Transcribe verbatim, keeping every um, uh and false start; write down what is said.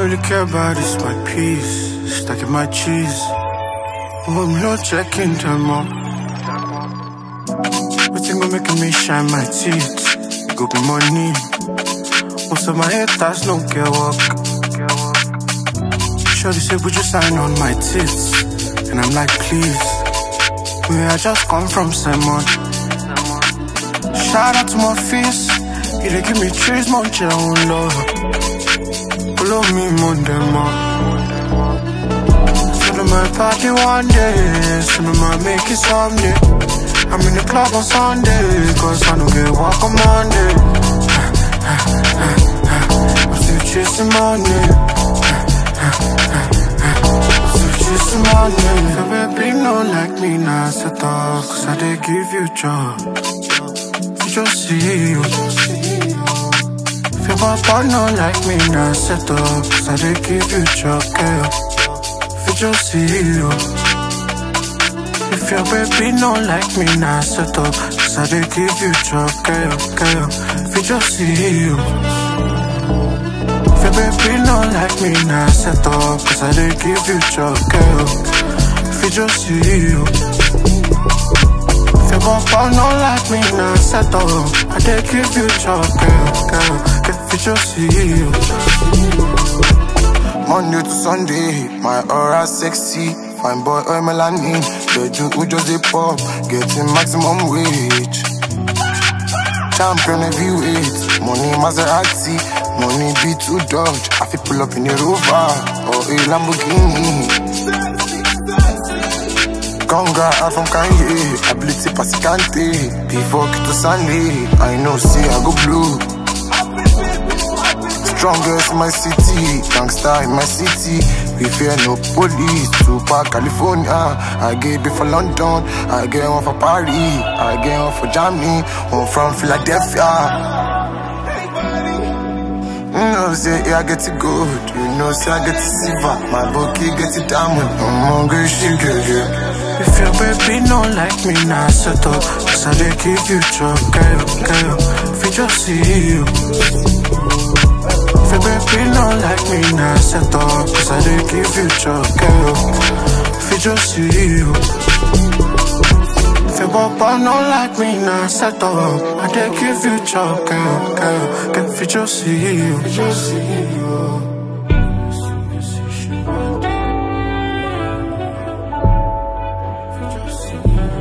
really care about is my peace, stuck in my cheese. Oh, I'm not checking them up. But you gonna making me shine my teeth. Go be money. Most of my haters don't care work. Shorty said, would you sign on my tits? And I'm like, please. Where I just come from Simon. Shout out to my face. He dey give me trees, my own love. Follow me, Mondema. So to my party one day, so to my make it someday. I'm in the club on Sunday, cause I don't get walk on Monday. I'm still chasing money. I'm still chasing money. So baby, no like me now, set up, cause I dey give you job. You just see you. If your papa no like me now, set up, cause I dey give you job, girl. If you just see you. If your baby no like me now, set up, cause I dey give you job, girl, girl. If you just see you. If your baby no like me now, set up, cause I dey give you job, girl. If you just see you. If your papa no like me now, set up, I dey give you job, girl, girl. If you just see you. Monday to Sunday, my aura sexy. Fine boy, oil melanin. The juke we just a pop, getting maximum wage. Champion heavyweight, money Maserati, money be too Dodge. I fit pull up in a Rover or a Lamborghini. Conga, I'm from Kanye, ability Pasicante. Before to Sunday, I know see I go blue. Strongest in my city, gangster in my city. We fear no police. Tupac, California. I get it for London. I get one for Paris. I get one for Germany. One from Philadelphia. You know, say, yeah, I get it good. You know, say, I get it silver. My bookie get it diamond. I'm hungry, she get it. If your baby no like me now, set up, cause I dey give you job, girl, girl. If you just see you. If your baby no like me now, set up, cause I dey give you job, girl. If you just see you. If your papa no like me now, set up, I dey give you job, girl, girl. Girl, if you just see you. If you just see you. If you just see you.